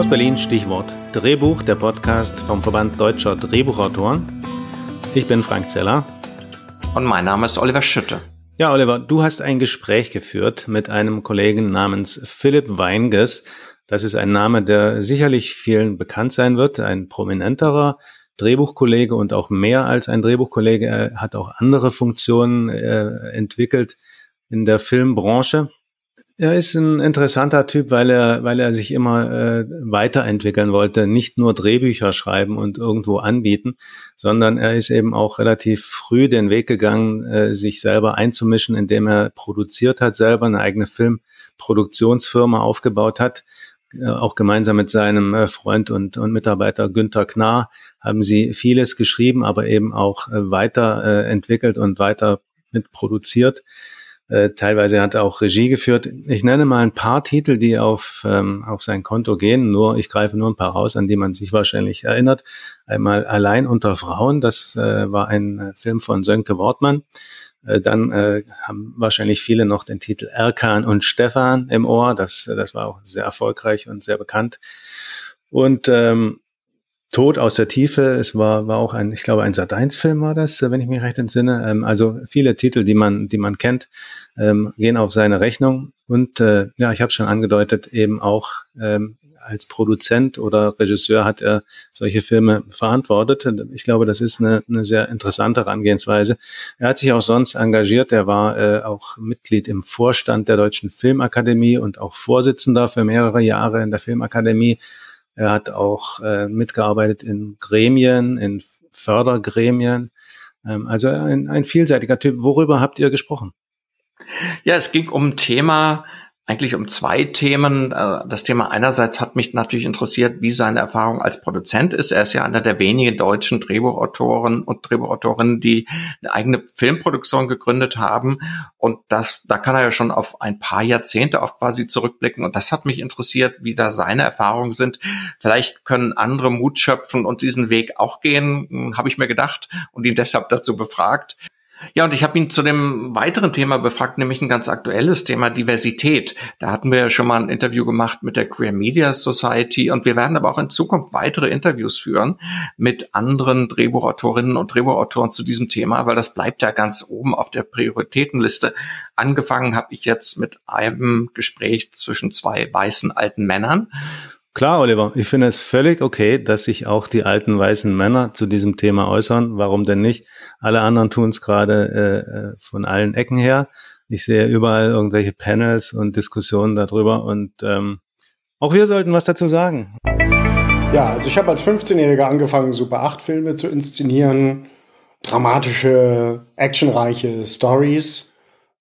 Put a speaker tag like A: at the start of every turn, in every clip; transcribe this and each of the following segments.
A: Aus Berlin, Stichwort Drehbuch, der Podcast vom Verband Deutscher Drehbuchautoren. Ich bin Frank Zeller.
B: Und mein Name ist Oliver Schütte.
A: Ja, Oliver, du hast ein Gespräch geführt mit einem Kollegen namens Philipp Weingess. Das ist ein Name, der sicherlich vielen bekannt sein wird, ein prominenterer Drehbuchkollege und auch mehr als ein Drehbuchkollege. Er hat auch andere Funktionen entwickelt in der Filmbranche. Er ist ein interessanter Typ, weil er sich immer weiterentwickeln wollte, nicht nur Drehbücher schreiben und irgendwo anbieten, sondern er ist eben auch relativ früh den Weg gegangen, sich selber einzumischen, indem er produziert hat, selber eine eigene Filmproduktionsfirma aufgebaut hat. Auch gemeinsam mit seinem Freund und Mitarbeiter Günther Knar haben sie vieles geschrieben, aber eben auch weiterentwickelt und weiter mitproduziert. Teilweise hat er auch Regie geführt. Ich nenne mal ein paar Titel, die auf sein Konto gehen. Ich greife nur ein paar raus, an die man sich wahrscheinlich erinnert. Einmal Allein unter Frauen, das war ein Film von Sönke Wortmann. Dann haben wahrscheinlich viele noch den Titel Erkan und Stefan im Ohr. Das war auch sehr erfolgreich und sehr bekannt. Und Tod aus der Tiefe, es war auch ein Sat.1-Film war das, wenn ich mich recht entsinne. Also viele Titel, die man kennt, gehen auf seine Rechnung. Und ich habe es schon angedeutet, eben auch als Produzent oder Regisseur hat er solche Filme verantwortet. Ich glaube, das ist eine sehr interessante Herangehensweise. Er hat sich auch sonst engagiert. Er war auch Mitglied im Vorstand der Deutschen Filmakademie und auch Vorsitzender für mehrere Jahre in der Filmakademie. Er hat auch mitgearbeitet in Gremien, in Fördergremien. Also ein vielseitiger Typ. Worüber habt ihr gesprochen?
B: Ja, es ging eigentlich um zwei Themen. Das Thema einerseits hat mich natürlich interessiert, wie seine Erfahrung als Produzent ist. Er ist ja einer der wenigen deutschen Drehbuchautoren und Drehbuchautorinnen, die eine eigene Filmproduktion gegründet haben. Und da kann er ja schon auf ein paar Jahrzehnte auch quasi zurückblicken. Und das hat mich interessiert, wie da seine Erfahrungen sind. Vielleicht können andere Mut schöpfen und diesen Weg auch gehen, habe ich mir gedacht und ihn deshalb dazu befragt. Ja, und ich habe ihn zu dem weiteren Thema befragt, nämlich ein ganz aktuelles Thema, Diversität. Da hatten wir ja schon mal ein Interview gemacht mit der Queer Media Society und wir werden aber auch in Zukunft weitere Interviews führen mit anderen Drehbuchautorinnen und Drehbuchautoren zu diesem Thema, weil das bleibt ja ganz oben auf der Prioritätenliste. Angefangen habe ich jetzt mit einem Gespräch zwischen zwei weißen alten Männern.
A: Klar, Oliver, ich finde es völlig okay, dass sich auch die alten weißen Männer zu diesem Thema äußern. Warum denn nicht? Alle anderen tun es gerade von allen Ecken her. Ich sehe überall irgendwelche Panels und Diskussionen darüber und auch wir sollten was dazu sagen.
C: Ja, also ich habe als 15-Jähriger angefangen, Super 8-Filme zu inszenieren, dramatische, actionreiche Stories.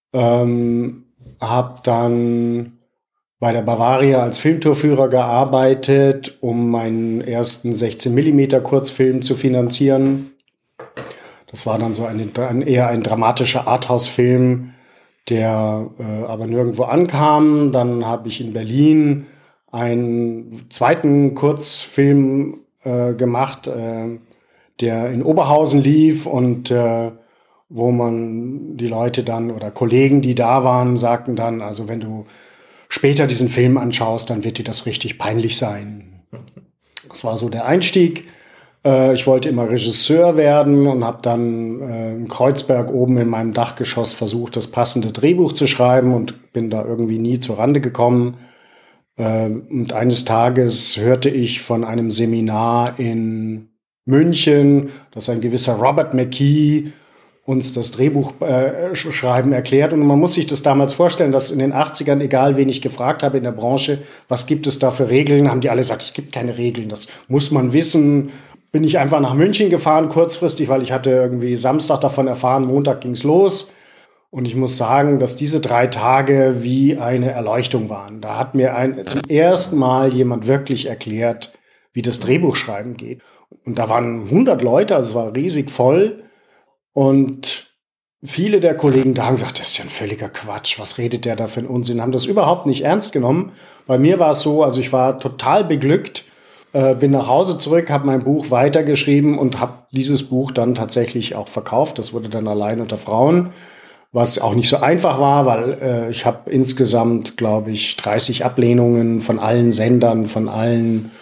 C: Habe dann bei der Bavaria als Filmtourführer gearbeitet, um meinen ersten 16mm Kurzfilm zu finanzieren. Das war dann so eher ein dramatischer Arthouse-Film, der aber nirgendwo ankam. Dann habe ich in Berlin einen zweiten Kurzfilm gemacht, der in Oberhausen lief und wo man die Leute dann oder Kollegen, die da waren, sagten dann, also wenn du später diesen Film anschaust, dann wird dir das richtig peinlich sein. Das war so der Einstieg. Ich wollte immer Regisseur werden und habe dann in Kreuzberg oben in meinem Dachgeschoss versucht, das passende Drehbuch zu schreiben und bin da irgendwie nie zur Rande gekommen. Und eines Tages hörte ich von einem Seminar in München, dass ein gewisser Robert McKee uns das Drehbuchschreiben erklärt. Und man muss sich das damals vorstellen, dass in den 80ern, egal wen ich gefragt habe in der Branche, was gibt es da für Regeln, haben die alle gesagt, es gibt keine Regeln, das muss man wissen. Bin ich einfach nach München gefahren, kurzfristig, weil ich hatte irgendwie Samstag davon erfahren, Montag ging's los. Und ich muss sagen, dass diese 3 Tage wie eine Erleuchtung waren. Da hat mir zum ersten Mal jemand wirklich erklärt, wie das Drehbuchschreiben geht. Und da waren 100 Leute, also es war riesig voll. Und viele der Kollegen da haben gesagt, das ist ja ein völliger Quatsch, was redet der da für einen Unsinn, haben das überhaupt nicht ernst genommen. Bei mir war es so, also ich war total beglückt, bin nach Hause zurück, habe mein Buch weitergeschrieben und habe dieses Buch dann tatsächlich auch verkauft. Das wurde dann Allein unter Frauen. was auch nicht so einfach war, weil ich habe insgesamt, glaube ich, 30 Ablehnungen von allen Sendern, von allen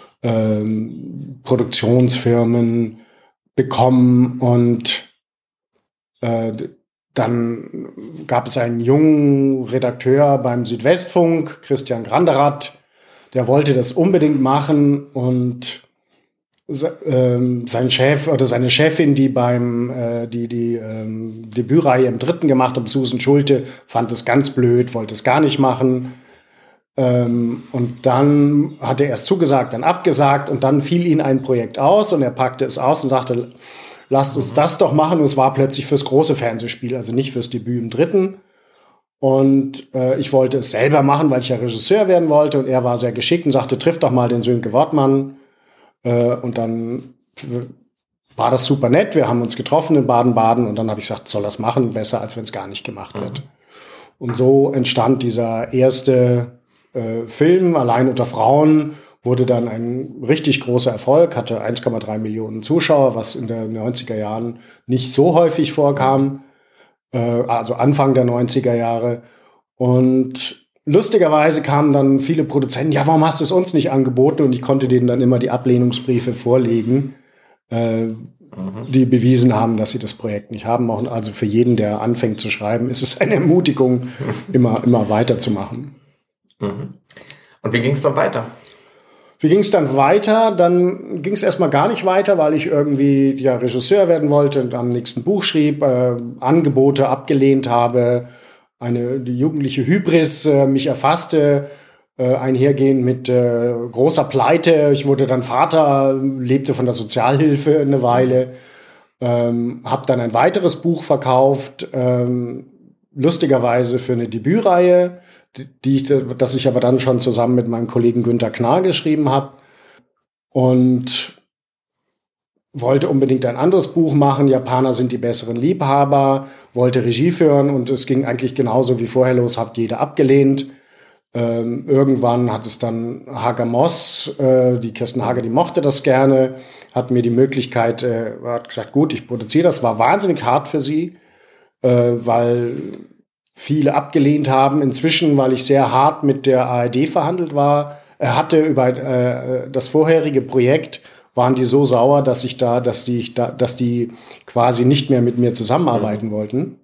C: Produktionsfirmen bekommen. Und dann gab es einen jungen Redakteur beim Südwestfunk, Christian Granderath, der wollte das unbedingt machen, und sein Chef oder seine Chefin, die die Debütreihe im Dritten gemacht hat, Susan Schulte, fand es ganz blöd, wollte es gar nicht machen. Und dann hat er erst zugesagt, dann abgesagt, und dann fiel ihm ein Projekt aus und er packte es aus und sagte, lasst uns das doch machen. Und es war plötzlich fürs große Fernsehspiel, also nicht fürs Debüt im Dritten. Und ich wollte es selber machen, weil ich ja Regisseur werden wollte, und er war sehr geschickt und sagte, triff doch mal den Sönke Wortmann. Und dann war das super nett. Wir haben uns getroffen in Baden-Baden, und dann habe ich gesagt, soll das machen, besser als wenn es gar nicht gemacht wird. Und so entstand dieser erste Film, Allein unter Frauen, wurde dann ein richtig großer Erfolg, hatte 1,3 Millionen Zuschauer, was in den 90er Jahren nicht so häufig vorkam, also Anfang der 90er Jahre. Und lustigerweise kamen dann viele Produzenten, ja, warum hast du es uns nicht angeboten? Und ich konnte denen dann immer die Ablehnungsbriefe vorlegen, die bewiesen haben, dass sie das Projekt nicht haben. Also für jeden, der anfängt zu schreiben, ist es eine Ermutigung, immer weiterzumachen.
B: Und wie ging es dann weiter?
C: Wie ging es dann weiter? Dann ging es erstmal gar nicht weiter, weil ich irgendwie Regisseur werden wollte und am nächsten Buch schrieb, Angebote abgelehnt habe, die jugendliche Hybris mich erfasste, einhergehend mit großer Pleite. Ich wurde dann Vater, lebte von der Sozialhilfe eine Weile, habe dann ein weiteres Buch verkauft, lustigerweise für eine Debütreihe, das ich aber dann schon zusammen mit meinem Kollegen Günter Knar geschrieben habe, und wollte unbedingt ein anderes Buch machen. Japaner sind die besseren Liebhaber, wollte Regie führen, und es ging eigentlich genauso wie vorher los, hat jeder abgelehnt. Irgendwann hat es dann Hager Moss, die Kirsten Hager, die mochte das gerne, hat mir die Möglichkeit, hat gesagt, gut, ich produziere das. War wahnsinnig hart für sie, weil viele abgelehnt haben. Inzwischen, weil ich sehr hart mit der ARD verhandelt hatte über das vorherige Projekt, waren die so sauer, dass die quasi nicht mehr mit mir zusammenarbeiten wollten.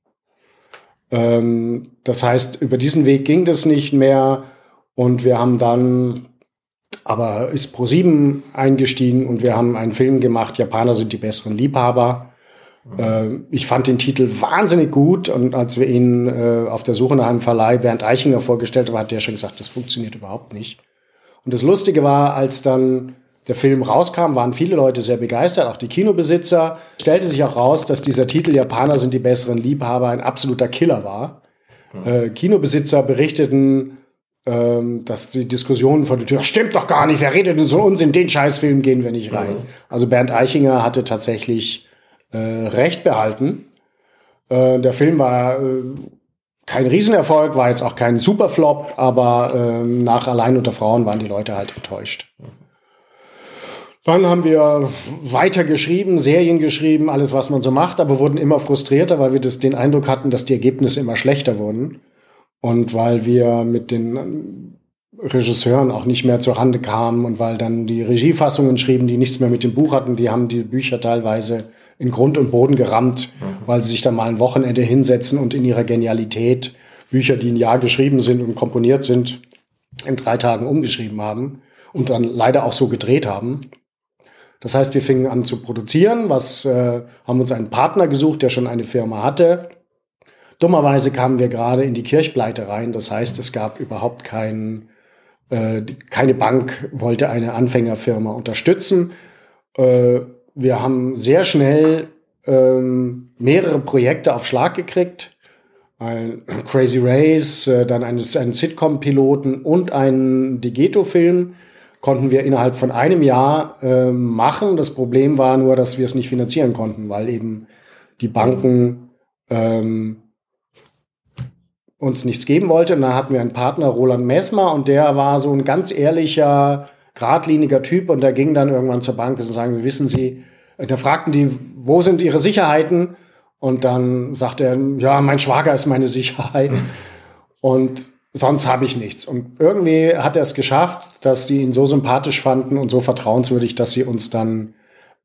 C: Das heißt, über diesen Weg ging das nicht mehr, und wir haben dann, aber ist ProSieben eingestiegen, und wir haben einen Film gemacht, Japaner sind die besseren Liebhaber. Ich fand den Titel wahnsinnig gut, und als wir ihn auf der Suche nach einem Verleih Bernd Eichinger vorgestellt haben, hat der schon gesagt, das funktioniert überhaupt nicht. Und das Lustige war, als dann der Film rauskam, waren viele Leute sehr begeistert, auch die Kinobesitzer. Es stellte sich auch raus, dass dieser Titel Japaner sind die besseren Liebhaber ein absoluter Killer war. Kinobesitzer berichteten, dass die Diskussionen vor der Tür, stimmt doch gar nicht, wer redet denn so Unsinn, den Scheißfilm gehen wir nicht rein. Also Bernd Eichinger hatte tatsächlich Recht behalten. Der Film war kein Riesenerfolg, war jetzt auch kein Superflop, aber nach Allein unter Frauen waren die Leute halt enttäuscht. Dann haben wir weiter geschrieben, Serien geschrieben, alles, was man so macht, aber wurden immer frustrierter, weil wir den Eindruck hatten, dass die Ergebnisse immer schlechter wurden. Und weil wir mit den Regisseuren auch nicht mehr zur Rande kamen, und weil dann die Regiefassungen schrieben, die nichts mehr mit dem Buch hatten, die haben die Bücher teilweise in Grund und Boden gerammt, weil sie sich dann mal ein Wochenende hinsetzen und in ihrer Genialität Bücher, die ein Jahr geschrieben sind und komponiert sind, in 3 Tagen umgeschrieben haben und dann leider auch so gedreht haben. Das heißt, wir fingen an zu produzieren, haben uns einen Partner gesucht, der schon eine Firma hatte. Dummerweise kamen wir gerade in die Kirchpleite rein. Das heißt, es gab überhaupt keine Bank wollte eine Anfängerfirma unterstützen. Wir haben sehr schnell mehrere Projekte auf Schlag gekriegt. Ein Crazy Race, dann einen Sitcom-Piloten und einen Digeto-Film konnten wir innerhalb von einem Jahr machen. Das Problem war nur, dass wir es nicht finanzieren konnten, weil eben die Banken uns nichts geben wollten. Und dann hatten wir einen Partner, Roland Messmer, und der war so ein ganz ehrlicher, geradliniger Typ, und der ging dann irgendwann zur Bank und sagen sie, wissen Sie, da fragten die, wo sind Ihre Sicherheiten? Und dann sagt er, ja, mein Schwager ist meine Sicherheit. Und sonst habe ich nichts. Und irgendwie hat er es geschafft, dass die ihn so sympathisch fanden und so vertrauenswürdig, dass sie uns dann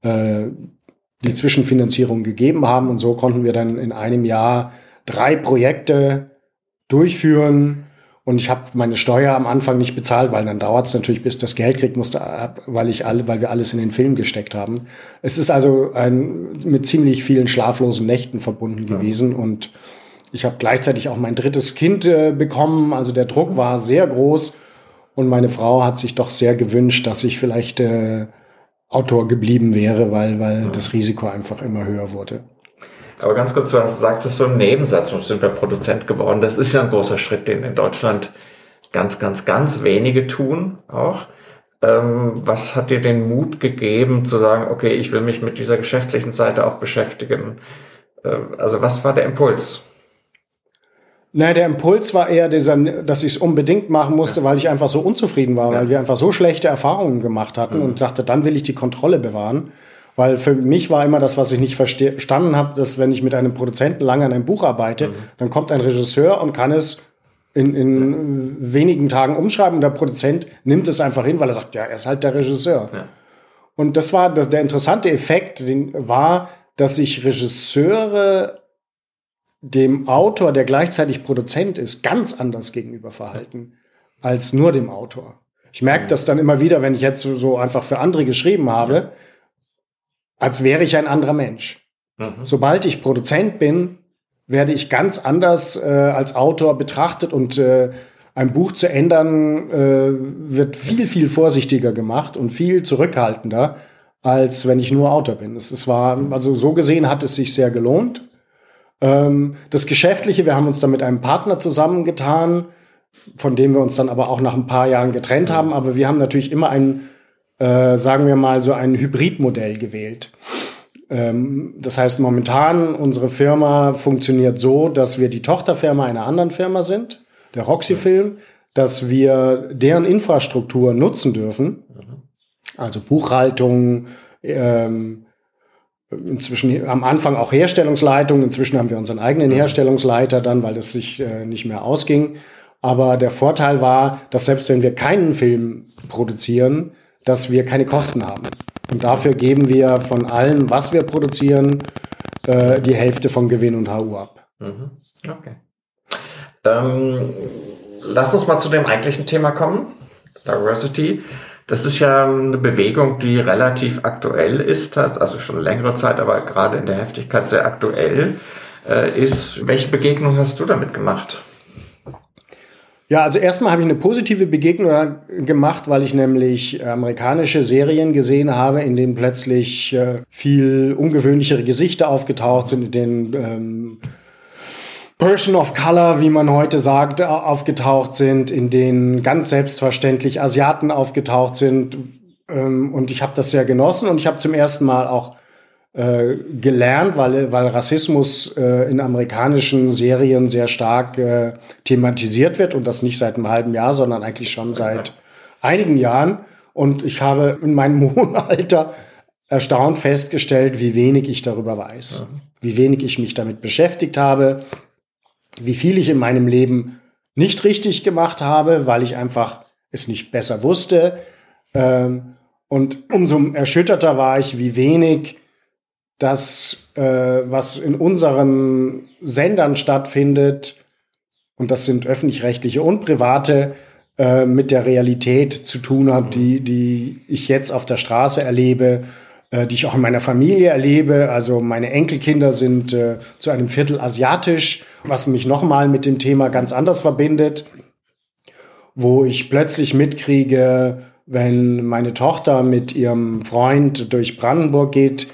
C: die Zwischenfinanzierung gegeben haben. Und so konnten wir dann in einem Jahr 3 Projekte durchführen. Und ich habe meine Steuer am Anfang nicht bezahlt, weil dann dauert es natürlich, bis das Geld kriegt, weil wir alles in den Film gesteckt haben. Es ist also mit ziemlich vielen schlaflosen Nächten verbunden gewesen. Und ich habe gleichzeitig auch mein 3. Kind bekommen. Also der Druck war sehr groß. Und meine Frau hat sich doch sehr gewünscht, dass ich vielleicht Autor geblieben wäre, weil das Risiko einfach immer höher wurde.
B: Aber ganz kurz, du sagtest so einen Nebensatz, und sind wir Produzent geworden. Das ist ja ein großer Schritt, den in Deutschland ganz, ganz, ganz wenige tun auch. Was hat dir den Mut gegeben, zu sagen, okay, ich will mich mit dieser geschäftlichen Seite auch beschäftigen? Also was war der Impuls?
C: Nein, der Impuls war eher dass ich es unbedingt machen musste, weil ich einfach so unzufrieden war, weil wir einfach so schlechte Erfahrungen gemacht hatten und dachte, dann will ich die Kontrolle bewahren. Weil für mich war immer das, was ich nicht verstanden habe, dass wenn ich mit einem Produzenten lange an einem Buch arbeite, dann kommt ein Regisseur und kann es in wenigen Tagen umschreiben. Und der Produzent nimmt es einfach hin, weil er sagt, ja, er ist halt der Regisseur. Ja. Und das war der interessante Effekt, war, dass sich Regisseure dem Autor, der gleichzeitig Produzent ist, ganz anders gegenüber verhalten als nur dem Autor. Ich merke das dann immer wieder, wenn ich jetzt so einfach für andere geschrieben habe, als wäre ich ein anderer Mensch. Sobald ich Produzent bin, werde ich ganz anders als Autor betrachtet und ein Buch zu ändern wird viel, viel vorsichtiger gemacht und viel zurückhaltender, als wenn ich nur Autor bin. Also so gesehen hat es sich sehr gelohnt. Das Geschäftliche, wir haben uns dann mit einem Partner zusammengetan, von dem wir uns dann aber auch nach ein paar Jahren getrennt haben. Aber wir haben natürlich immer sagen wir mal, so ein Hybridmodell gewählt. Das heißt, momentan unsere Firma funktioniert so, dass wir die Tochterfirma einer anderen Firma sind, der Roxy Film, dass wir deren Infrastruktur nutzen dürfen. Also Buchhaltung, inzwischen am Anfang auch Herstellungsleitung. Inzwischen haben wir unseren eigenen Herstellungsleiter dann, weil das sich nicht mehr ausging. Aber der Vorteil war, dass selbst wenn wir keinen Film produzieren, dass wir keine Kosten haben. Und dafür geben wir von allem, was wir produzieren, die Hälfte von Gewinn und HU ab.
B: Okay. Lass uns mal zu dem eigentlichen Thema kommen. Diversity. Das ist ja eine Bewegung, die relativ aktuell ist, also schon längere Zeit, aber gerade in der Heftigkeit sehr aktuell ist. Welche Begegnung hast du damit gemacht?
C: Ja, also erstmal habe ich eine positive Begegnung gemacht, weil ich nämlich amerikanische Serien gesehen habe, in denen plötzlich viel ungewöhnlichere Gesichter aufgetaucht sind, in denen Person of Color, wie man heute sagt, aufgetaucht sind, in denen ganz selbstverständlich Asiaten aufgetaucht sind. Und ich habe das sehr genossen und ich habe zum ersten Mal auch gelernt, weil Rassismus in amerikanischen Serien sehr stark thematisiert wird und das nicht seit einem halben Jahr, sondern eigentlich schon seit einigen Jahren. Und ich habe in meinem hohen Alter erstaunt festgestellt, wie wenig ich darüber weiß, wie wenig ich mich damit beschäftigt habe, wie viel ich in meinem Leben nicht richtig gemacht habe, weil ich einfach es nicht besser wusste. Und umso erschütterter war ich, wie wenig das, was in unseren Sendern stattfindet, und das sind öffentlich-rechtliche und private, mit der Realität zu tun hat, die ich jetzt auf der Straße erlebe, die ich auch in meiner Familie erlebe. Also meine Enkelkinder sind zu einem Viertel asiatisch, was mich nochmal mit dem Thema ganz anders verbindet, wo ich plötzlich mitkriege, wenn meine Tochter mit ihrem Freund durch Brandenburg geht,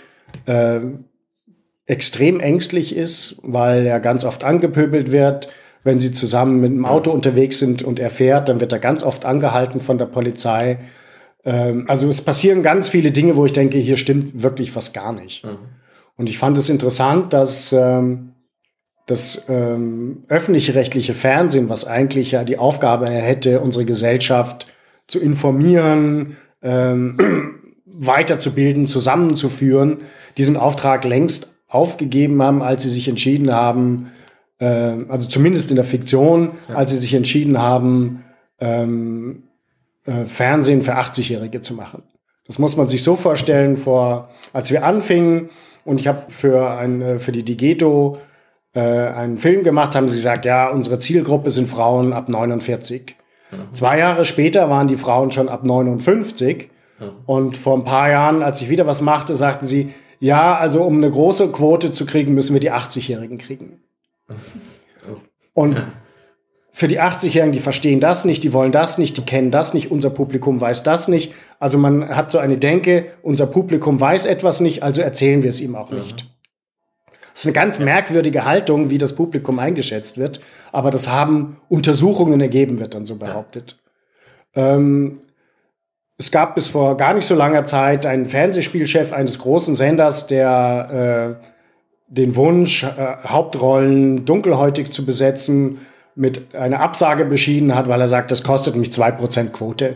C: extrem ängstlich ist, weil er ganz oft angepöbelt wird. Wenn sie zusammen mit dem Auto unterwegs sind und er fährt, dann wird er ganz oft angehalten von der Polizei. Also es passieren ganz viele Dinge, wo ich denke, hier stimmt wirklich was gar nicht. Und ich fand es interessant, dass das öffentlich-rechtliche Fernsehen, was eigentlich ja die Aufgabe hätte, unsere Gesellschaft zu informieren, weiterzubilden, zusammenzuführen, diesen Auftrag längst aufgegeben haben, als sie sich entschieden haben, also zumindest in der Fiktion, als sie sich entschieden haben, Fernsehen für 80-Jährige zu machen. Das muss man sich so vorstellen, als wir anfingen und ich habe für die Digeto einen Film gemacht, haben sie gesagt, ja, unsere Zielgruppe sind Frauen ab 49. 2 Jahre später waren die Frauen schon ab 59. Und vor ein paar Jahren, als ich wieder was machte, sagten sie, ja, also um eine große Quote zu kriegen, müssen wir die 80-Jährigen kriegen. Und für die 80-Jährigen, die verstehen das nicht, die wollen das nicht, die kennen das nicht, unser Publikum weiß das nicht. Also man hat so eine Denke, unser Publikum weiß etwas nicht, also erzählen wir es ihm auch nicht. Das ist eine ganz merkwürdige Haltung, wie das Publikum eingeschätzt wird, aber das haben Untersuchungen ergeben, wird dann so behauptet. Es gab bis vor gar nicht so langer Zeit einen Fernsehspielchef eines großen Senders, der den Wunsch, Hauptrollen dunkelhäutig zu besetzen, mit einer Absage beschieden hat, weil er sagt, das kostet mich 2% Quote.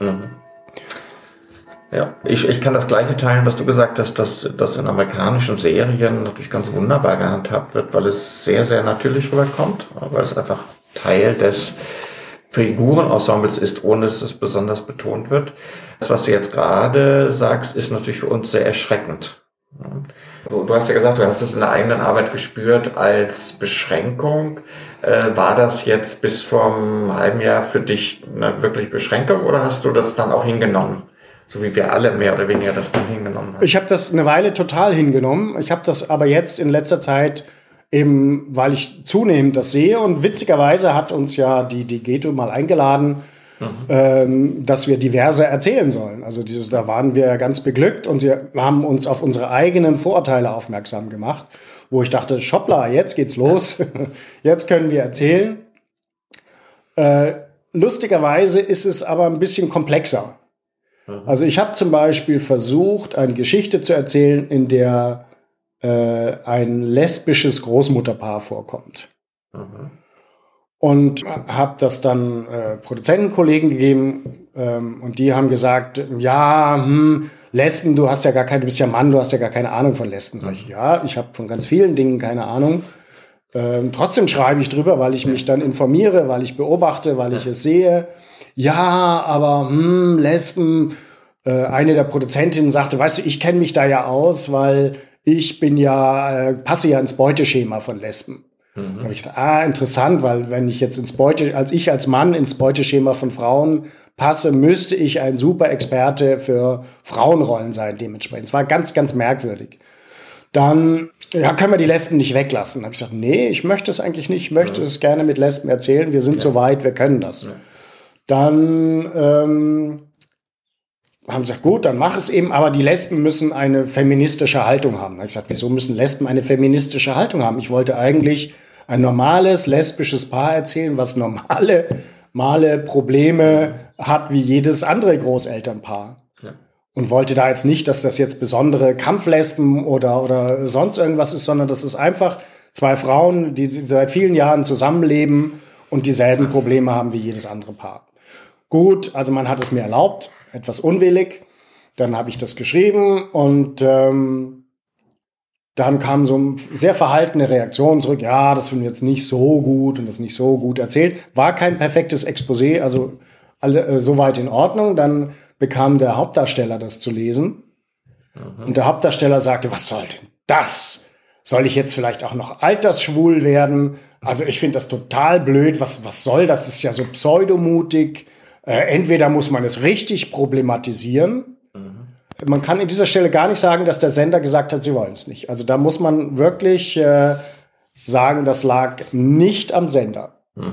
B: Ja, ich kann das Gleiche teilen, was du gesagt hast, dass das in amerikanischen Serien natürlich ganz wunderbar gehandhabt wird, weil es sehr, sehr natürlich rüberkommt, weil es einfach Teil des Figurenensembles ist, ohne dass es besonders betont wird. Das, was du jetzt gerade sagst, ist natürlich für uns sehr erschreckend. Du hast ja gesagt, du hast das in der eigenen Arbeit gespürt als Beschränkung. War das jetzt bis vor einem halben Jahr für dich eine wirklich Beschränkung oder hast du das dann auch hingenommen? So wie wir alle mehr oder weniger das dann hingenommen haben.
C: Ich habe das eine Weile total hingenommen. Ich habe das aber jetzt in letzter Zeit eben, weil ich zunehmend das sehe. Und witzigerweise hat uns ja die Digeto mal eingeladen, dass wir diverse erzählen sollen. Also da waren wir ganz beglückt und sie haben uns auf unsere eigenen Vorurteile aufmerksam gemacht, wo ich dachte, Schoppla, jetzt geht's los. Jetzt können wir erzählen. Lustigerweise ist es aber ein bisschen komplexer. Also ich habe zum Beispiel versucht, eine Geschichte zu erzählen, in der ein lesbisches Großmutterpaar vorkommt. Und habe das dann Produzentenkollegen gegeben und die haben gesagt, ja, Lesben, du bist ja Mann, du hast ja gar keine Ahnung von Lesben. Sag ich, ja, ich habe von ganz vielen Dingen keine Ahnung. Trotzdem schreibe ich drüber, weil ich mich dann informiere, weil ich beobachte, weil ich es sehe. Ja, aber Lesben, eine der Produzentinnen sagte, weißt du, ich kenne mich da ja aus, weil ich passe ja ins Beuteschema von Lesben. Da habe ich gedacht, interessant, weil wenn ich jetzt als Mann ins Beuteschema von Frauen passe, müsste ich ein super Experte für Frauenrollen sein dementsprechend. Es war ganz, ganz merkwürdig. Dann können wir die Lesben nicht weglassen. Da habe ich gesagt, nee, ich möchte es eigentlich nicht. Ich möchte es gerne mit Lesben erzählen. Wir sind so weit, wir können das. Ja. Dann haben sie gesagt, gut, dann mach es eben, aber die Lesben müssen eine feministische Haltung haben. Da habe ich gesagt, wieso müssen Lesben eine feministische Haltung haben? Ich wollte eigentlich ein normales lesbisches Paar erzählen, was normale Probleme hat wie jedes andere Großelternpaar. Ja. Und wollte da jetzt nicht, dass das jetzt besondere Kampflesben oder sonst irgendwas ist, sondern das ist einfach 2 Frauen, die seit vielen Jahren zusammenleben und dieselben Probleme haben wie jedes andere Paar. Gut, also man hat es mir erlaubt, etwas unwillig. Dann habe ich das geschrieben und dann kam so eine sehr verhaltene Reaktion zurück. Ja, das finden wir jetzt nicht so gut und das nicht so gut erzählt. War kein perfektes Exposé, also soweit in Ordnung. Dann bekam der Hauptdarsteller das zu lesen. Und der Hauptdarsteller sagte, was soll denn das? Soll ich jetzt vielleicht auch noch altersschwul werden? Also ich finde das total blöd. Was soll das? Das ist ja so pseudomutig. Entweder muss man es richtig problematisieren. Man kann in dieser Stelle gar nicht sagen, dass der Sender gesagt hat, sie wollen es nicht. Also da muss man wirklich sagen, das lag nicht am Sender.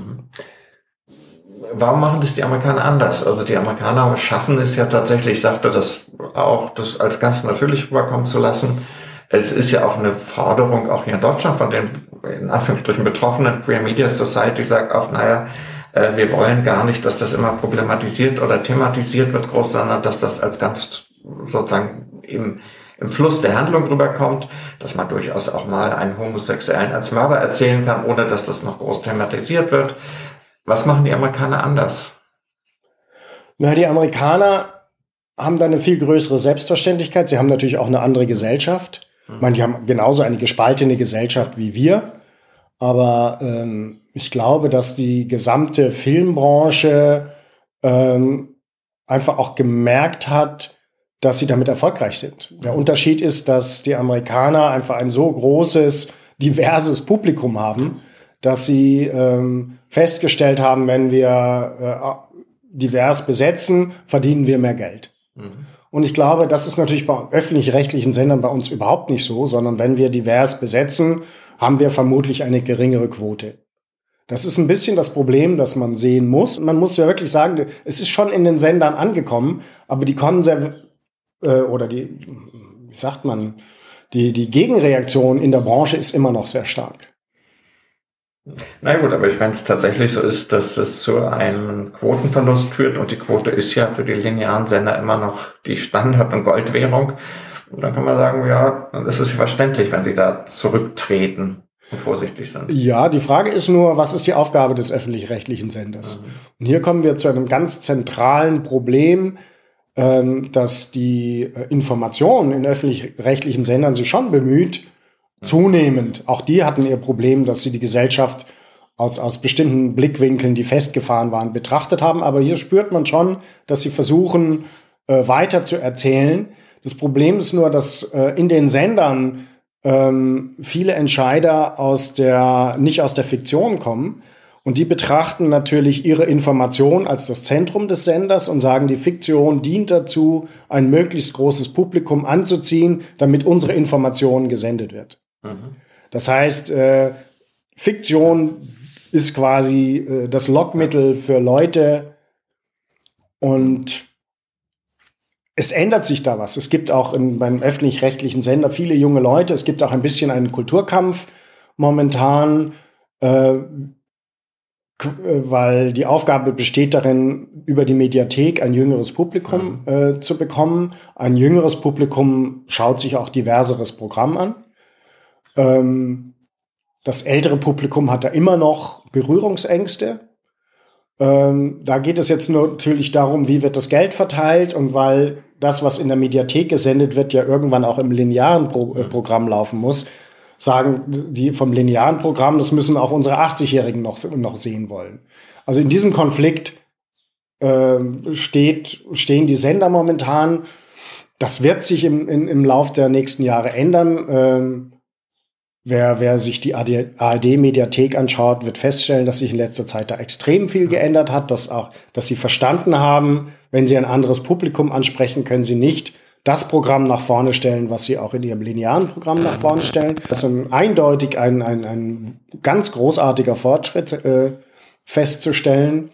B: Warum machen das die Amerikaner anders? Also die Amerikaner schaffen es ja tatsächlich, ich sagte das auch, das als ganz natürlich rüberkommen zu lassen. Es ist ja auch eine Forderung, auch hier in Deutschland, von den in Anführungsstrichen betroffenen Queer Media Society, sagt auch, wir wollen gar nicht, dass das immer problematisiert oder thematisiert wird groß, sondern dass das als ganz sozusagen im Fluss der Handlung rüberkommt, dass man durchaus auch mal einen Homosexuellen als Mörder erzählen kann, ohne dass das noch groß thematisiert wird. Was machen die Amerikaner anders?
C: Die Amerikaner haben da eine viel größere Selbstverständlichkeit. Sie haben natürlich auch eine andere Gesellschaft. Ich meine, die haben genauso eine gespaltene Gesellschaft wie wir. Aber ich glaube, dass die gesamte Filmbranche einfach auch gemerkt hat, dass sie damit erfolgreich sind. Der Unterschied ist, dass die Amerikaner einfach ein so großes, diverses Publikum haben, dass sie festgestellt haben, wenn wir divers besetzen, verdienen wir mehr Geld. Und ich glaube, das ist natürlich bei öffentlich-rechtlichen Sendern bei uns überhaupt nicht so, sondern wenn wir divers besetzen, haben wir vermutlich eine geringere Quote. Das ist ein bisschen das Problem, das man sehen muss. Man muss ja wirklich sagen, es ist schon in den Sendern angekommen, aber die die Gegenreaktion in der Branche ist immer noch sehr stark.
B: Na gut, aber wenn es tatsächlich so ist, dass es zu einem Quotenverlust führt und die Quote ist ja für die linearen Sender immer noch die Standard- und Goldwährung, dann kann man sagen, ja, es ist verständlich, wenn sie da zurücktreten und vorsichtig sind.
C: Ja, die Frage ist nur, was ist die Aufgabe des öffentlich-rechtlichen Senders? Und hier kommen wir zu einem ganz zentralen Problem, dass die Information in öffentlich-rechtlichen Sendern sich schon bemüht, zunehmend. Auch die hatten ihr Problem, dass sie die Gesellschaft aus bestimmten Blickwinkeln, die festgefahren waren, betrachtet haben. Aber hier spürt man schon, dass sie versuchen, weiter zu erzählen. Das Problem ist nur, dass in den Sendern viele Entscheider nicht aus der Fiktion kommen. Und die betrachten natürlich ihre Information als das Zentrum des Senders und sagen, die Fiktion dient dazu, ein möglichst großes Publikum anzuziehen, damit unsere Information gesendet wird. Das heißt, Fiktion ist quasi das Lockmittel für Leute und es ändert sich da was. Es gibt auch beim öffentlich-rechtlichen Sender viele junge Leute. Es gibt auch ein bisschen einen Kulturkampf momentan, weil die Aufgabe besteht darin, über die Mediathek ein jüngeres Publikum zu bekommen. Ein jüngeres Publikum schaut sich auch diverseres Programm an. Das ältere Publikum hat da immer noch Berührungsängste. Da geht es jetzt natürlich darum, wie wird das Geld verteilt und weil das, was in der Mediathek gesendet wird, ja irgendwann auch im linearen Programm laufen muss, sagen die vom linearen Programm, das müssen auch unsere 80-Jährigen noch sehen wollen. Also in diesem Konflikt stehen die Sender momentan. Das wird sich im Lauf der nächsten Jahre ändern. Wer sich die ARD-Mediathek anschaut, wird feststellen, dass sich in letzter Zeit da extrem viel geändert hat, dass sie verstanden haben, wenn sie ein anderes Publikum ansprechen, können sie nicht das Programm nach vorne stellen, was sie auch in ihrem linearen Programm nach vorne stellen. Das ist eindeutig ein ganz großartiger Fortschritt festzustellen.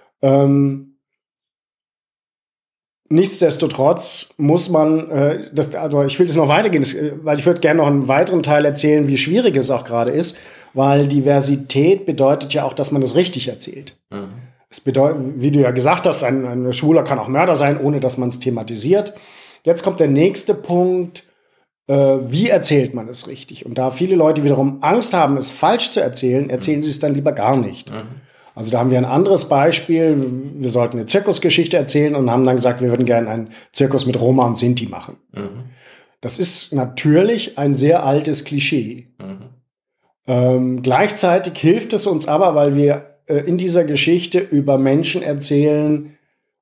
C: Nichtsdestotrotz muss man, also ich will das noch weitergehen, weil ich würde gerne noch einen weiteren Teil erzählen, wie schwierig es auch gerade ist, weil Diversität bedeutet ja auch, dass man das richtig erzählt. Es bedeutet, wie du ja gesagt hast, ein Schwuler kann auch Mörder sein, ohne dass man es thematisiert. Jetzt kommt der nächste Punkt, wie erzählt man es richtig? Und da viele Leute wiederum Angst haben, es falsch zu erzählen, erzählen sie es dann lieber gar nicht. Also da haben wir ein anderes Beispiel. Wir sollten eine Zirkusgeschichte erzählen und haben dann gesagt, wir würden gerne einen Zirkus mit Roma und Sinti machen. Das ist natürlich ein sehr altes Klischee. Gleichzeitig hilft es uns aber, weil wir in dieser Geschichte über Menschen erzählen,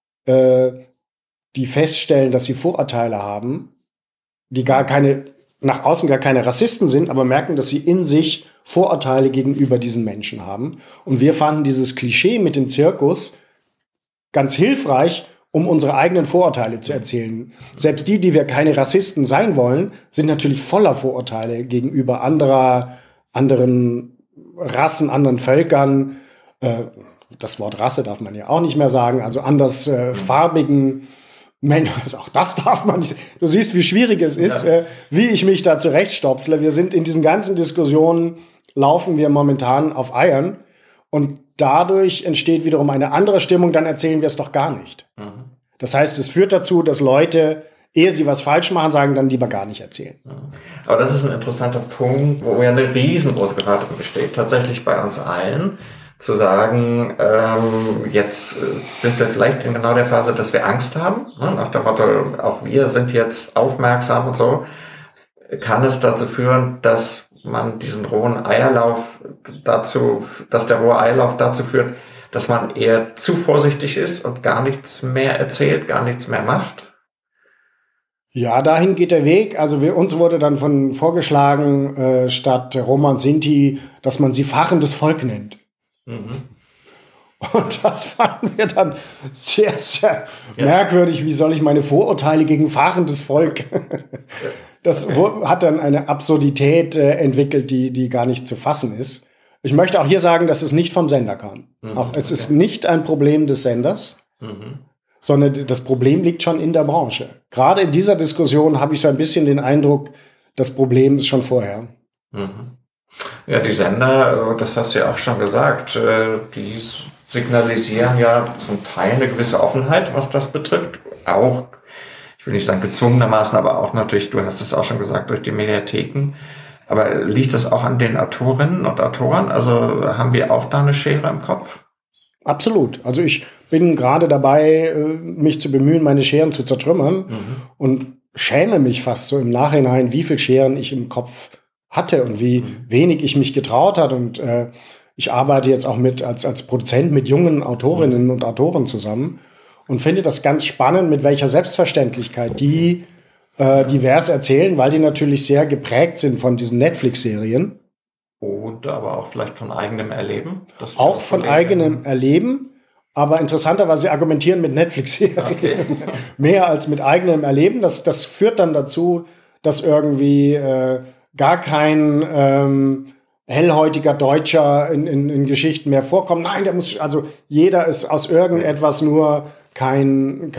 C: die feststellen, dass sie Vorurteile haben, die nach außen gar keine Rassisten sind, aber merken, dass sie in sich Vorurteile gegenüber diesen Menschen haben. Und wir fanden dieses Klischee mit dem Zirkus ganz hilfreich, um unsere eigenen Vorurteile zu erzählen. Selbst die wir keine Rassisten sein wollen, sind natürlich voller Vorurteile gegenüber anderen Rassen, anderen Völkern. Das Wort Rasse darf man ja auch nicht mehr sagen. Also andersfarbigen Menschen, auch das darf man nicht. Du siehst, wie schwierig es ist, wie ich mich da zurechtstopsle. Wir sind in diesen ganzen Diskussionen, laufen wir momentan auf Eiern. Und dadurch entsteht wiederum eine andere Stimmung, dann erzählen wir es doch gar nicht. Das heißt, es führt dazu, dass Leute, ehe sie was falsch machen, sagen, dann lieber gar nicht erzählen.
B: Aber das ist ein interessanter Punkt, wo ja eine riesengroße Gefahr drin besteht, tatsächlich bei uns allen, zu sagen, jetzt sind wir vielleicht in genau der Phase, dass wir Angst haben, ne? Nach dem Motto, auch wir sind jetzt aufmerksam und so. kann es dazu führen, dass man diesen rohen Eierlauf dass der rohe Eierlauf dazu führt, dass man eher zu vorsichtig ist und gar nichts mehr erzählt, gar nichts mehr macht?
C: Ja, dahin geht der Weg. Also uns wurde dann vorgeschlagen, statt Roma und Sinti, dass man sie fachendes Volk nennt. Mhm. Und das fanden wir dann sehr, sehr merkwürdig. Wie soll ich meine Vorurteile gegen fachendes Volk? Das hat dann eine Absurdität entwickelt, die gar nicht zu fassen ist. Ich möchte auch hier sagen, dass es nicht vom Sender kam. Auch es ist nicht ein Problem des Senders, sondern das Problem liegt schon in der Branche. Gerade in dieser Diskussion habe ich so ein bisschen den Eindruck, das Problem ist schon vorher.
B: Ja, die Sender, das hast du ja auch schon gesagt, die signalisieren ja zum Teil eine gewisse Offenheit, was das betrifft. Auch, ich will nicht sagen gezwungenermaßen, aber auch natürlich, du hast es auch schon gesagt, durch die Mediatheken. Aber liegt das auch an den Autorinnen und Autoren? Also haben wir auch da eine Schere im Kopf?
C: Absolut. Also ich bin gerade dabei, mich zu bemühen, meine Scheren zu zertrümmern und schäme mich fast so im Nachhinein, wie viel Scheren ich im Kopf hatte und wie wenig ich mich getraut hat. Und ich arbeite jetzt auch als Produzent mit jungen Autorinnen und Autoren zusammen und finde das ganz spannend, mit welcher Selbstverständlichkeit die divers erzählen, weil die natürlich sehr geprägt sind von diesen Netflix-Serien.
B: Und aber auch vielleicht von eigenem Erleben?
C: Auch von eigenem Erleben, aber interessanterweise, sie argumentieren mit Netflix-Serien. Okay. Mehr als mit eigenem Erleben. Das führt dann dazu, dass irgendwie gar kein hellhäutiger Deutscher in Geschichten mehr vorkommt. Nein, jeder ist aus irgendetwas nur kein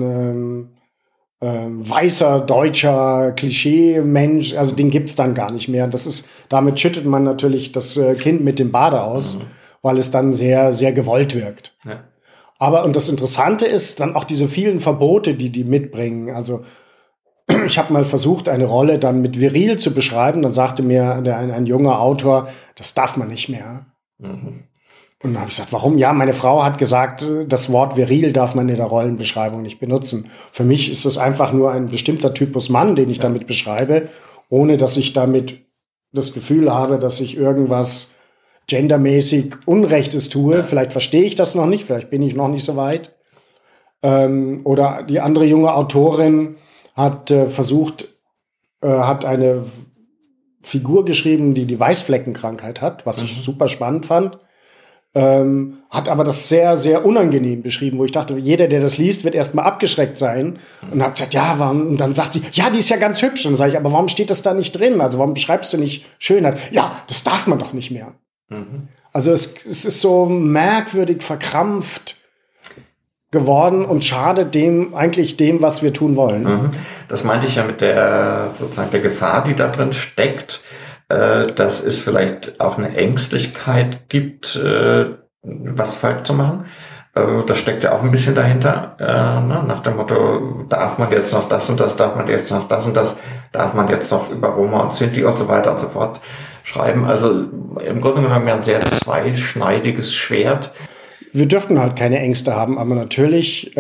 C: weißer deutscher Klischee-Mensch, also den gibt's dann gar nicht mehr. Damit schüttet man natürlich das Kind mit dem Bade aus, weil es dann sehr, sehr gewollt wirkt. Ja. Und das Interessante ist dann auch diese vielen Verbote, die mitbringen. Also ich habe mal versucht, eine Rolle dann mit viril zu beschreiben. Dann sagte mir ein junger Autor, das darf man nicht mehr. Und dann habe ich gesagt, warum? Ja, meine Frau hat gesagt, das Wort viril darf man in der Rollenbeschreibung nicht benutzen. Für mich ist es einfach nur ein bestimmter Typus Mann, den ich damit beschreibe, ohne dass ich damit das Gefühl habe, dass ich irgendwas gendermäßig Unrechtes tue. Ja. Vielleicht verstehe ich das noch nicht, vielleicht bin ich noch nicht so weit. Oder die andere junge Autorin hat hat eine Figur geschrieben, die Weißfleckenkrankheit hat, was ich super spannend fand. Hat aber das sehr, sehr unangenehm beschrieben, wo ich dachte, jeder, der das liest, wird erstmal abgeschreckt sein. Und hat gesagt, ja, warum? Und dann sagt sie, ja, die ist ja ganz hübsch. Und dann sage ich, aber warum steht das da nicht drin? Also warum beschreibst du nicht Schönheit? Ja, das darf man doch nicht mehr. Also es ist so merkwürdig verkrampft geworden und schadet dem, was wir tun wollen.
B: Das meinte ich ja mit der Gefahr, die da drin steckt, dass es vielleicht auch eine Ängstlichkeit gibt, was falsch zu machen. Das steckt ja auch ein bisschen dahinter, nach dem Motto, darf man jetzt noch das und das, darf man jetzt noch das und das, darf man jetzt noch über Roma und Sinti und so weiter und so fort schreiben. Also im Grunde genommen ja ein sehr zweischneidiges Schwert.
C: Wir dürften halt keine Ängste haben, aber natürlich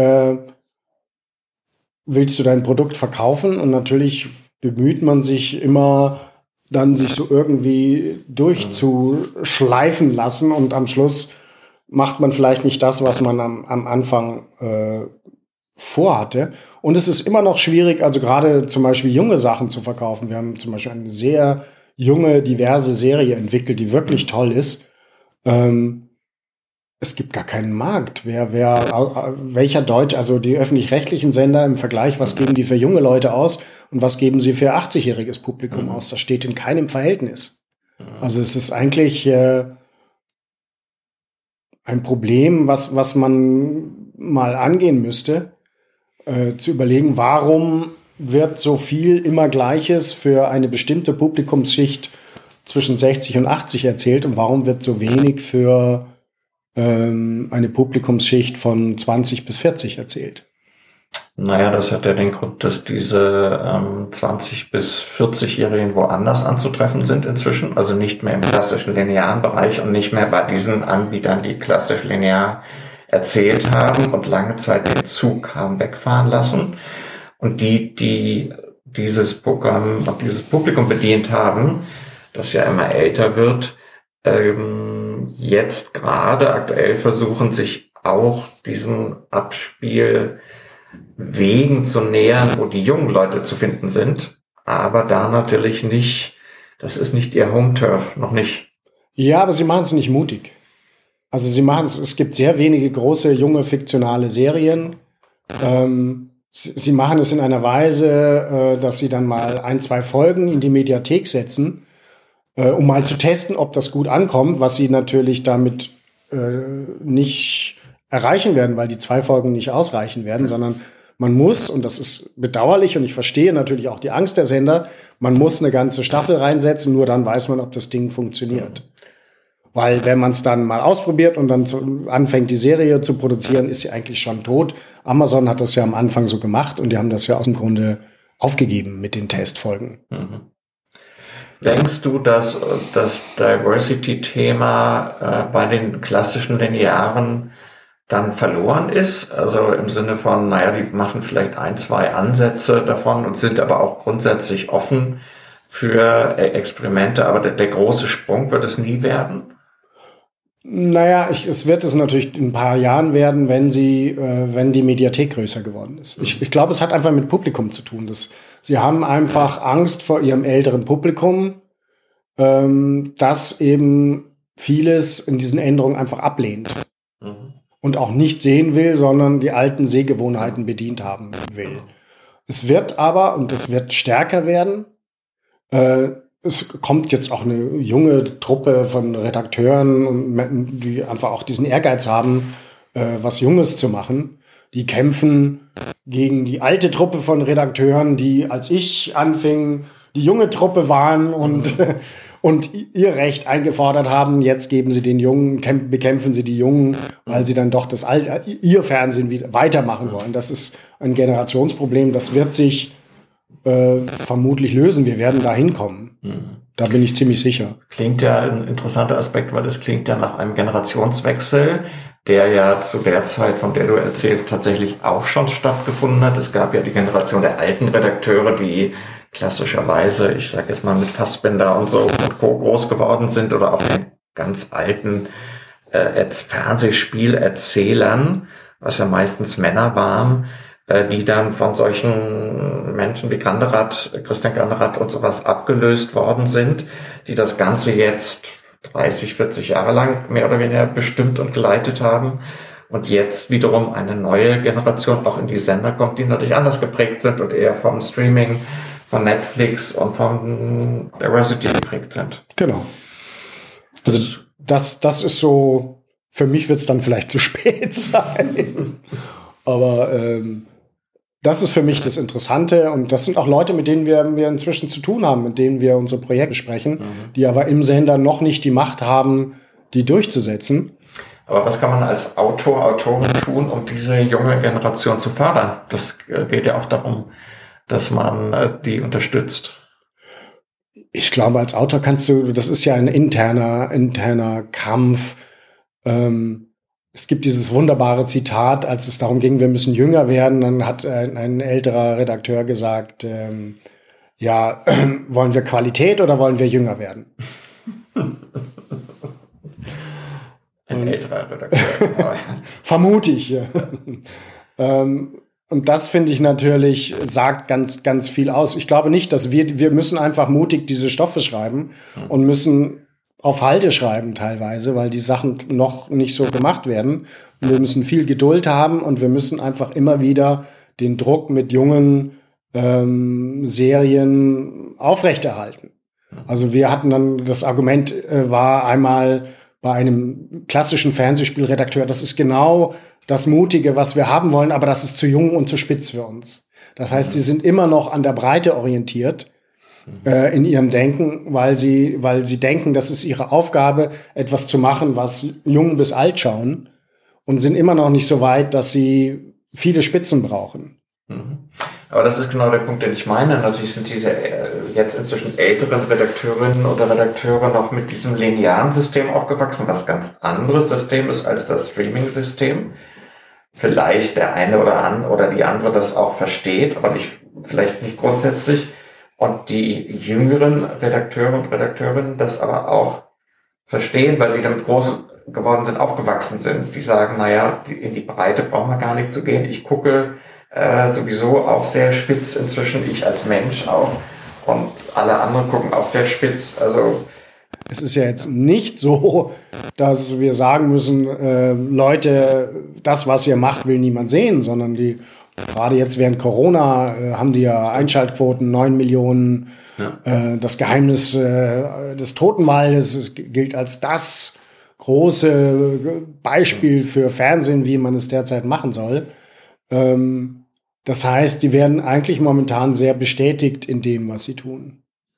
C: willst du dein Produkt verkaufen und natürlich bemüht man sich immer, dann sich so irgendwie durchzuschleifen lassen und am Schluss macht man vielleicht nicht das, was man am Anfang vorhatte. Und es ist immer noch schwierig, also gerade zum Beispiel junge Sachen zu verkaufen. Wir haben zum Beispiel eine sehr junge, diverse Serie entwickelt, die wirklich toll ist. Es gibt gar keinen Markt. Welcher Deutsch, also die öffentlich-rechtlichen Sender im Vergleich, was geben die für junge Leute aus und was geben sie für 80-jähriges Publikum aus? Das steht in keinem Verhältnis. Also es ist eigentlich ein Problem, was man mal angehen müsste, zu überlegen, warum wird so viel immer Gleiches für eine bestimmte Publikumsschicht zwischen 60 und 80 erzählt und warum wird so wenig für eine Publikumsschicht von 20 bis 40 erzählt.
B: Naja, das hat ja den Grund, dass diese 20- bis 40-Jährigen woanders anzutreffen sind inzwischen. Also nicht mehr im klassischen linearen Bereich und nicht mehr bei diesen Anbietern, die klassisch linear erzählt haben und lange Zeit den Zug haben wegfahren lassen. Und die dieses Programm und dieses Publikum bedient haben, das ja immer älter wird, jetzt gerade aktuell versuchen, sich auch diesen Abspielwegen zu nähern, wo die jungen Leute zu finden sind, aber da natürlich nicht, das ist nicht ihr Home-Turf, noch nicht.
C: Ja, aber sie machen es nicht mutig. Also sie machen es gibt sehr wenige große, junge, fiktionale Serien. Sie machen es in einer Weise, dass sie dann mal 1, 2 Folgen in die Mediathek setzen, um mal zu testen, ob das gut ankommt, was sie natürlich damit nicht erreichen werden, weil die 2 Folgen nicht ausreichen werden, sondern man muss, und das ist bedauerlich, und ich verstehe natürlich auch die Angst der Sender, man muss eine ganze Staffel reinsetzen, nur dann weiß man, ob das Ding funktioniert. Weil wenn man es dann mal ausprobiert und dann anfängt, die Serie zu produzieren, ist sie eigentlich schon tot. Amazon hat das ja am Anfang so gemacht und die haben das ja aus dem Grunde aufgegeben mit den Testfolgen.
B: Mhm. Denkst du, dass das Diversity-Thema bei den klassischen Linearen dann verloren ist? Also im Sinne von, naja, die machen vielleicht 1, 2 Ansätze davon und sind aber auch grundsätzlich offen für Experimente, aber der große Sprung wird es nie werden?
C: Naja, es wird es natürlich in ein paar Jahren werden, wenn die Mediathek größer geworden ist. Ich glaube, es hat einfach mit Publikum zu tun. Sie haben einfach Angst vor ihrem älteren Publikum, das eben vieles in diesen Änderungen einfach ablehnt. Mhm. Und auch nicht sehen will, sondern die alten Sehgewohnheiten bedient haben will. Es wird aber, und es wird stärker werden, es kommt jetzt auch eine junge Truppe von Redakteuren, die einfach auch diesen Ehrgeiz haben, was Junges zu machen. Die kämpfen gegen die alte Truppe von Redakteuren, die, als ich anfing, die junge Truppe waren und ihr Recht eingefordert haben. Jetzt geben sie den Jungen, bekämpfen sie die Jungen, weil sie dann doch ihr Fernsehen wieder weitermachen wollen. Das ist ein Generationsproblem. Das wird sich vermutlich lösen. Wir werden da hinkommen. Da bin ich ziemlich sicher.
B: Klingt ja ein interessanter Aspekt, weil das klingt ja nach einem Generationswechsel, der ja zu der Zeit, von der du erzählst, tatsächlich auch schon stattgefunden hat. Es gab ja die Generation der alten Redakteure, die klassischerweise, ich sage jetzt mal mit Fassbinder und so und Co. groß geworden sind, oder auch den ganz alten Fernsehspielerzählern, was ja meistens Männer waren, die dann von solchen Menschen wie Christian Ganderath und sowas abgelöst worden sind, die das Ganze jetzt 30, 40 Jahre lang mehr oder weniger bestimmt und geleitet haben. Und jetzt wiederum eine neue Generation auch in die Sender kommt, die natürlich anders geprägt sind und eher vom Streaming, von Netflix und von Diversity geprägt sind.
C: Genau. Also das ist so, für mich wird es dann vielleicht zu spät sein. Aber das ist für mich das Interessante, und das sind auch Leute, mit denen wir inzwischen zu tun haben, mit denen wir unsere Projekte sprechen, die aber im Sender noch nicht die Macht haben, die durchzusetzen.
B: Aber was kann man als Autor, Autorin tun, um diese junge Generation zu fördern? Das geht ja auch darum, dass man die unterstützt.
C: Ich glaube, als Autor das ist ja ein interner Kampf. Es gibt dieses wunderbare Zitat, als es darum ging, wir müssen jünger werden, dann hat ein älterer Redakteur gesagt, wollen wir Qualität oder wollen wir jünger werden?
B: Ein älterer Redakteur.
C: Vermute ich. Ja. Und das, finde ich natürlich, sagt ganz, ganz viel aus. Ich glaube nicht, dass wir müssen einfach mutig diese Stoffe schreiben und müssen auf Halde schreiben teilweise, weil die Sachen noch nicht so gemacht werden. Und wir müssen viel Geduld haben und wir müssen einfach immer wieder den Druck mit jungen Serien aufrechterhalten. Also wir hatten dann, das Argument war einmal bei einem klassischen Fernsehspielredakteur, das ist genau das Mutige, was wir haben wollen, aber das ist zu jung und zu spitz für uns. Das heißt, sie sind immer noch an der Breite orientiert in ihrem Denken, weil sie denken, das ist ihre Aufgabe, etwas zu machen, was jung bis alt schauen, und sind immer noch nicht so weit, dass sie viele Spitzen brauchen.
B: Aber das ist genau der Punkt, den ich meine. Natürlich sind diese jetzt inzwischen älteren Redakteurinnen oder Redakteure noch mit diesem linearen System aufgewachsen, was ganz anderes System ist als das Streaming-System. vielleicht der eine oder die andere das auch versteht, aber vielleicht nicht grundsätzlich. Und die jüngeren Redakteure und Redakteurinnen das aber auch verstehen, weil sie damit groß geworden sind, aufgewachsen sind. Die sagen, in die Breite brauchen wir gar nicht zu gehen. Ich gucke sowieso auch sehr spitz inzwischen, ich als Mensch auch. Und alle anderen gucken auch sehr spitz. Also
C: es ist ja jetzt nicht so, dass wir sagen müssen, Leute, das, was ihr macht, will niemand sehen, sondern gerade jetzt während Corona haben die ja Einschaltquoten 9 Millionen. Ja. Das Geheimnis des Totenwaldes gilt als das große Beispiel für Fernsehen, wie man es derzeit machen soll. Das heißt, die werden eigentlich momentan sehr bestätigt in dem, was sie tun.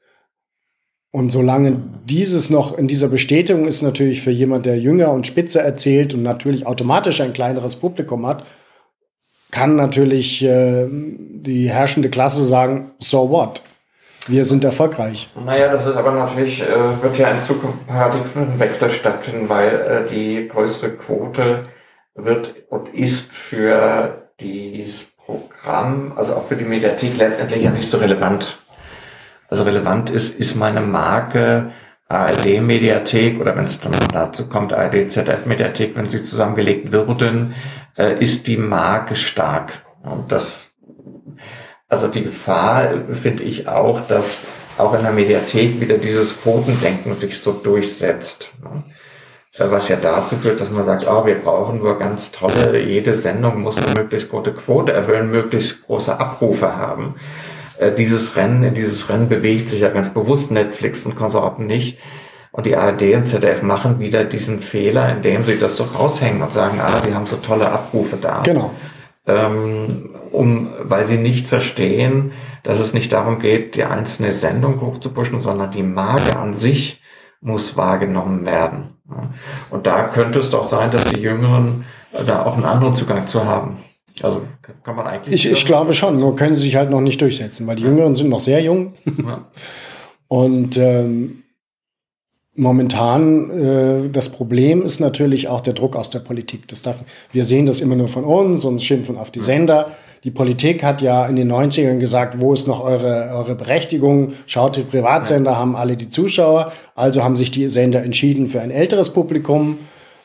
C: Und solange dieses noch in dieser Bestätigung ist, natürlich für jemand, der jünger und spitzer erzählt und natürlich automatisch ein kleineres Publikum hat, kann natürlich die herrschende Klasse sagen, so what? Wir sind erfolgreich.
B: Das ist aber natürlich, wird ja in Zukunft ein Paradigmenwechsel stattfinden, weil die größere Quote wird und ist für dieses Programm, also auch für die Mediathek letztendlich ja nicht so relevant. Also relevant ist meine Marke ARD-Mediathek oder wenn es dann dazu kommt, ARD-ZDF-Mediathek, wenn sie zusammengelegt würden, ist die Marke stark. Und also die Gefahr finde ich auch, dass auch in der Mediathek wieder dieses Quotendenken sich so durchsetzt. Was ja dazu führt, dass man sagt, wir brauchen nur ganz tolle, jede Sendung muss eine möglichst gute Quote erfüllen, möglichst große Abrufe haben. In dieses Rennen bewegt sich ja ganz bewusst Netflix und Konsorten nicht. Und die ARD und ZDF machen wieder diesen Fehler, indem sie das so raushängen und sagen, die haben so tolle Abrufe da.
C: Genau.
B: Weil sie nicht verstehen, dass es nicht darum geht, die einzelne Sendung hochzupushen, sondern die Marke an sich muss wahrgenommen werden. Und da könnte es doch sein, dass die Jüngeren da auch einen anderen Zugang zu haben. Also kann man eigentlich...
C: Ich glaube schon, nur können sie sich halt noch nicht durchsetzen, weil die Jüngeren sind noch sehr jung. Ja. Und momentan, das Problem ist natürlich auch der Druck aus der Politik. Wir sehen das immer nur von uns und schimpfen auf die Sender. Die Politik hat ja in den 90ern gesagt, wo ist noch eure Berechtigung? Schaut, die Privatsender haben alle die Zuschauer. Also haben sich die Sender entschieden, für ein älteres Publikum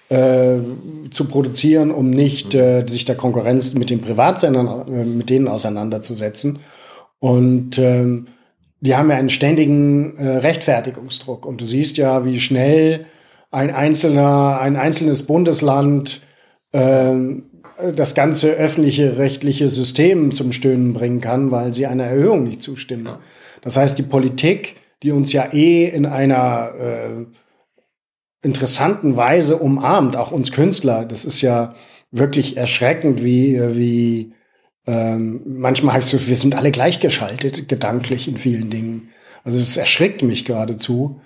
C: zu produzieren, um nicht sich der Konkurrenz mit den Privatsendern, mit denen auseinanderzusetzen. Und die haben ja einen ständigen Rechtfertigungsdruck. Und du siehst ja, wie schnell ein einzelnes Bundesland das ganze öffentliche rechtliche System zum Stöhnen bringen kann, weil sie einer Erhöhung nicht zustimmen. Ja. Das heißt, die Politik, die uns ja in einer interessanten Weise umarmt, auch uns Künstler, das ist ja wirklich erschreckend, wie manchmal habe ich so, wir sind alle gleichgeschaltet, gedanklich in vielen Dingen. Also es erschrickt mich geradezu,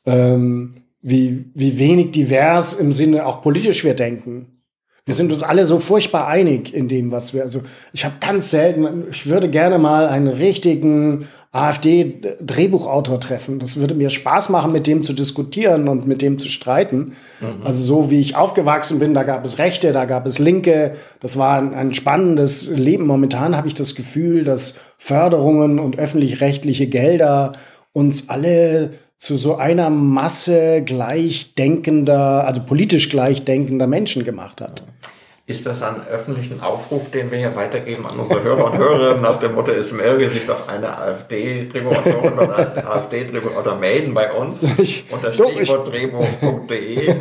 C: wie wenig divers im Sinne auch politisch wir denken. Wir sind uns alle so furchtbar einig in dem, was wir, also ich habe ganz selten, ich würde gerne mal einen richtigen AfD-Drehbuchautor treffen. Das würde mir Spaß machen, mit dem zu diskutieren und mit dem zu streiten. Mhm. Also so wie ich aufgewachsen bin, da gab es Rechte, da gab es Linke. Das war ein spannendes Leben. Momentan habe ich das Gefühl, dass Förderungen und öffentlich-rechtliche Gelder uns alle zu so einer Masse gleichdenkender, also politisch gleichdenkender Menschen gemacht hat.
B: Ist das ein öffentlichen Aufruf, den wir hier weitergeben an unsere Hörer und Hörerinnen nach dem Motto, es möge sich doch eine AfD-Drehbuchautorin oder ein AfD-Drehbuchautor melden bei uns unter Stichwort-Drehbuch.de.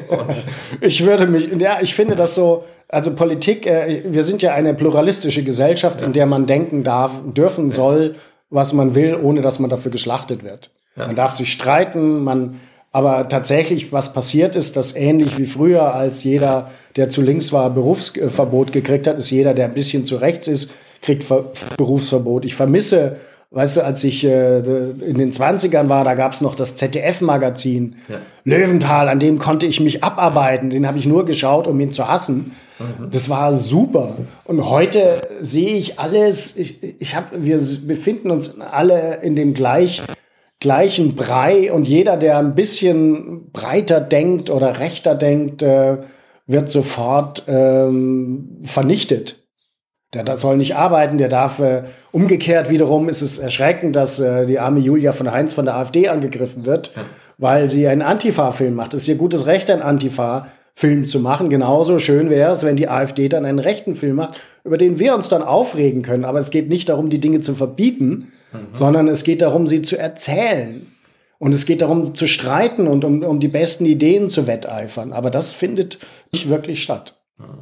C: Ich finde das so, also Politik, wir sind ja eine pluralistische Gesellschaft, in der man denken dürfen soll, was man will, ohne dass man dafür geschlachtet wird. Ja. Man darf sich streiten, aber tatsächlich, was passiert ist, dass ähnlich wie früher, als jeder, der zu links war, Berufsverbot gekriegt hat, ist jeder, der ein bisschen zu rechts ist, kriegt Berufsverbot. Ich vermisse, weißt du, als ich in den 20ern war, da gab's noch das ZDF-Magazin Löwenthal, an dem konnte ich mich abarbeiten. Den habe ich nur geschaut, um ihn zu hassen. Mhm. Das war super. Und heute sehe ich alles, wir befinden uns alle in dem gleichen Brei und jeder, der ein bisschen breiter denkt oder rechter denkt, wird sofort vernichtet. Der soll nicht arbeiten, der darf umgekehrt wiederum ist es erschreckend, dass die arme Julia von Heinz von der AfD angegriffen wird, weil sie einen Antifa-Film macht. Es ist ihr gutes Recht, einen Antifa-Film zu machen. Genauso schön wäre es, wenn die AfD dann einen rechten Film macht, über den wir uns dann aufregen können. Aber es geht nicht darum, die Dinge zu verbieten, sondern es geht darum, sie zu erzählen. Und es geht darum, zu streiten und um die besten Ideen zu wetteifern. Aber das findet nicht wirklich statt.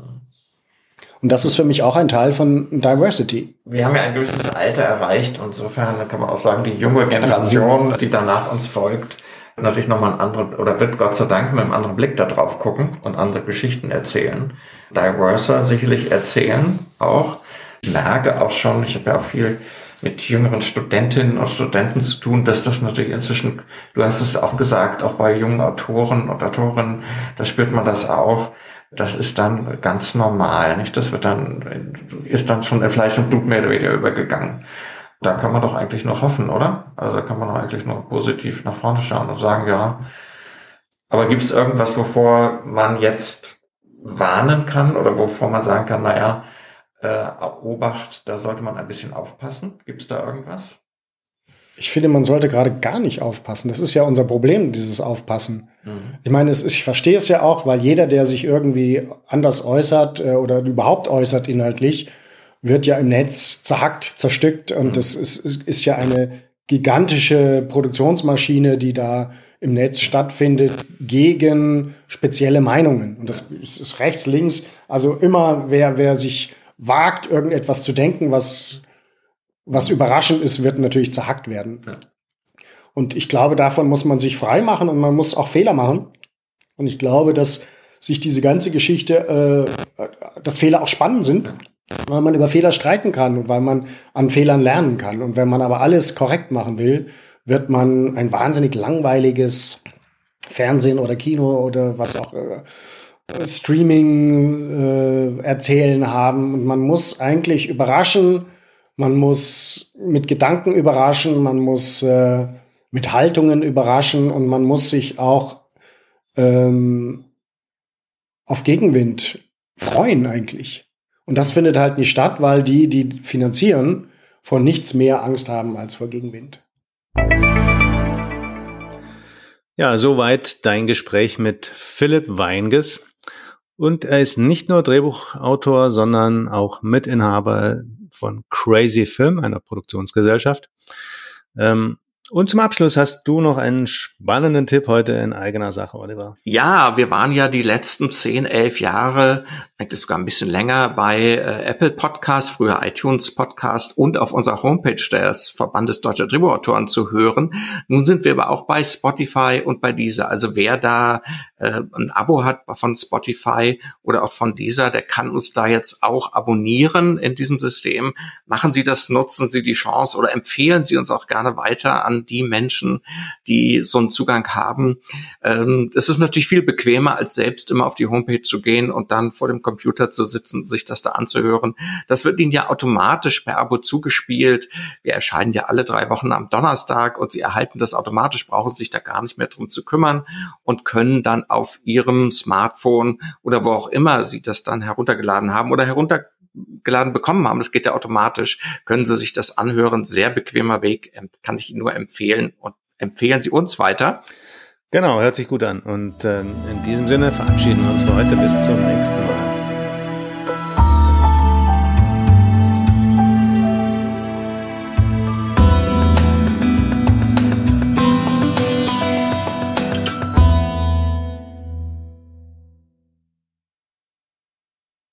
C: Und das ist für mich auch ein Teil von Diversity.
B: Wir haben ja ein gewisses Alter erreicht. Insofern kann man auch sagen, die junge Generation, die danach uns folgt, natürlich nochmal einen anderen, oder wird Gott sei Dank mit einem anderen Blick da drauf gucken und andere Geschichten erzählen. Diverser sicherlich erzählen auch. Ich merke auch schon, ich habe ja auch viel mit jüngeren Studentinnen und Studenten zu tun, dass das natürlich inzwischen, du hast es auch gesagt, auch bei jungen Autoren und Autorinnen, da spürt man das auch. Das ist dann ganz normal, nicht? Das ist dann schon in Fleisch und Blut mehr oder weniger übergegangen. Da kann man doch eigentlich nur hoffen, oder? Also da kann man doch eigentlich nur positiv nach vorne schauen und sagen, ja. Aber gibt es irgendwas, wovor man jetzt warnen kann oder wovor man sagen kann, naja, Obacht, da sollte man ein bisschen aufpassen? Gibt es da irgendwas?
C: Ich finde, man sollte gerade gar nicht aufpassen. Das ist ja unser Problem, dieses Aufpassen. Ich meine, ich verstehe es ja auch, weil jeder, der sich irgendwie anders äußert oder überhaupt äußert inhaltlich, wird ja im Netz zerhackt, zerstückt. Und das ist ja eine gigantische Produktionsmaschine, die da im Netz stattfindet, gegen spezielle Meinungen. Und das ist rechts, links. Also immer, wer sich wagt, irgendetwas zu denken, was überraschend ist, wird natürlich zerhackt werden. Ja. Und ich glaube, davon muss man sich frei machen und man muss auch Fehler machen. Und ich glaube, dass sich diese ganze Geschichte, dass Fehler auch spannend sind, weil man über Fehler streiten kann und weil man an Fehlern lernen kann. Und wenn man aber alles korrekt machen will, wird man ein wahnsinnig langweiliges Fernsehen oder Kino oder was auch Streaming erzählen haben. Und man muss eigentlich überraschen. Man muss mit Gedanken überraschen, man muss mit Haltungen überraschen und man muss sich auch auf Gegenwind freuen eigentlich. Und das findet halt nicht statt, weil die finanzieren, vor nichts mehr Angst haben als vor Gegenwind.
A: Ja, soweit dein Gespräch mit Philipp Weingess. Und er ist nicht nur Drehbuchautor, sondern auch Mitinhaber von Crazy Film, einer Produktionsgesellschaft. Und zum Abschluss hast du noch einen spannenden Tipp heute in eigener Sache, Oliver.
B: Ja, wir waren ja die letzten 10, 11 Jahre, eigentlich sogar ein bisschen länger, bei Apple Podcast, früher iTunes Podcast und auf unserer Homepage des Verbandes Deutscher Drehbuchautoren zu hören. Nun sind wir aber auch bei Spotify und bei Deezer. Also wer da ein Abo hat von Spotify oder auch von Deezer, der kann uns da jetzt auch abonnieren in diesem System. Machen Sie das, nutzen Sie die Chance oder empfehlen Sie uns auch gerne weiter an die Menschen, die so einen Zugang haben. Es ist natürlich viel bequemer, als selbst immer auf die Homepage zu gehen und dann vor dem Computer zu sitzen, sich das da anzuhören. Das wird Ihnen ja automatisch per Abo zugespielt. Wir erscheinen ja alle 3 Wochen am Donnerstag und Sie erhalten das automatisch, brauchen sich da gar nicht mehr drum zu kümmern und können dann auf Ihrem Smartphone oder wo auch immer Sie das dann heruntergeladen haben oder heruntergeladen bekommen haben, das geht ja automatisch, können Sie sich das anhören. Sehr bequemer Weg, kann ich Ihnen nur empfehlen und empfehlen Sie uns weiter.
A: Genau, hört sich gut an. Und in diesem Sinne verabschieden wir uns für heute. Bis zum nächsten Mal.